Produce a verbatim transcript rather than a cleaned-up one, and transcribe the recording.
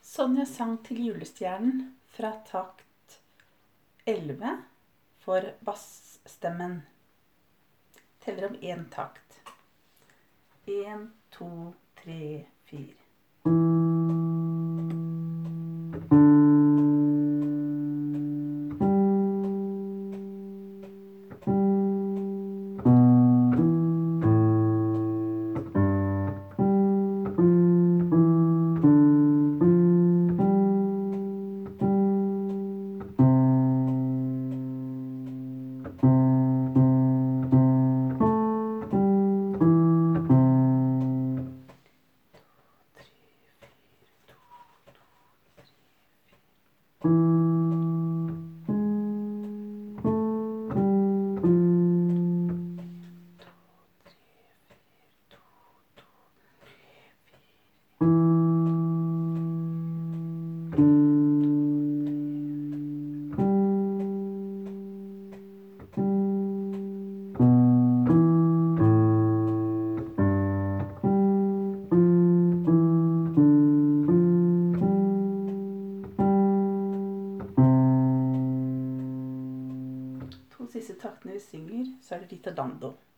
Sonja sang til julestjernen fra takt elleve for bassstemmen. Teller om én takt. En, to, tre, fire. To siste taktene vi synger, så er det ritardando.